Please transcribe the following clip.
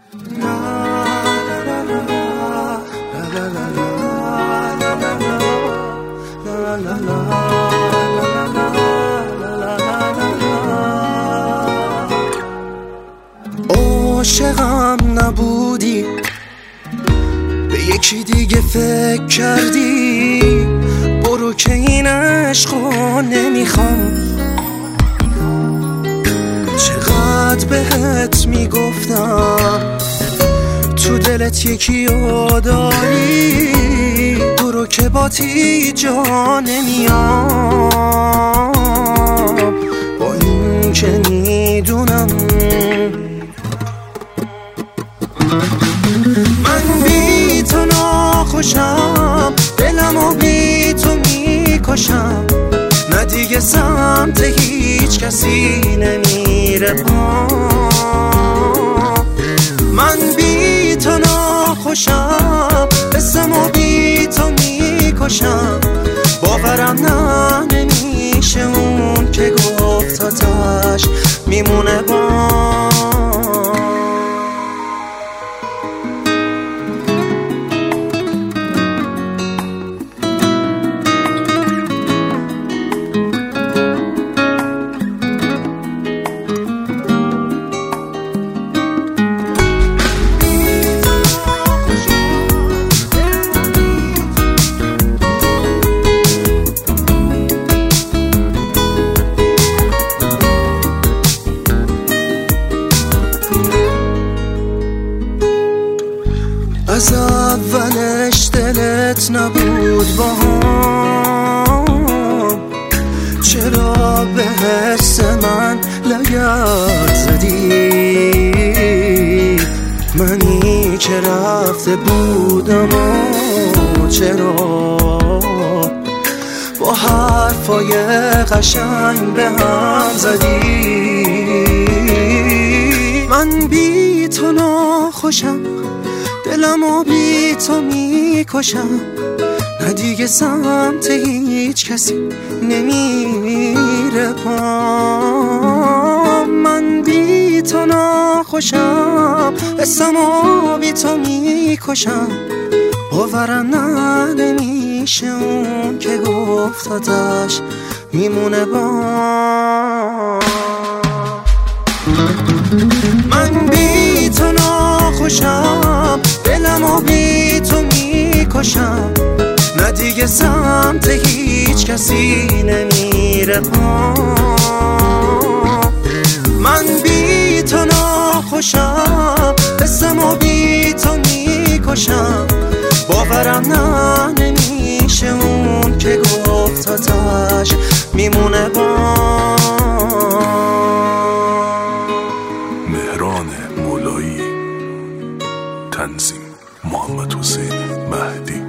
عاشقم نبودی، به یکی دیگه فکر کردی، برو که این عشقو نمیخوام. چقدر بهت میگفتم تو دلت یکی رو داری، برو که باتی جا نمیام. با این که میدونم من بی تو ناخوشم، دلمو بی تو میکشم، نه دیگه سمت هیچ کسی نمیره پام. من بی تو ناخوشم، اسمو بی تو میکشم، باورم نمیشه اون که گفت آتش میمونه بام. از اولش دلت نبود با هم، چرا به حس من لگد زدی؟ منی که رفته بودم و چرا با حرفای قشنگ به هم زدی؟ من بی تو ناخوشم، دلمو بی تو میکشم، نه دیگه سمت هیچ کسی نمیره پام. من بی تو ناخوشم، اسمو بی تو میکشم، باورم نمیشه اون که گفت آتش میمونه بام. من بی تو ناخوشم، دلمو بی تو میکشم، نه دیگه سمت هیچ کسی نمیره پام. من بی تو ناخوشم، اسمو بی تو میکشم، باورم نمیشه اون که گفت آتش میمونه بام. مهران مولایی، تنظیم محمد حسین مهدی.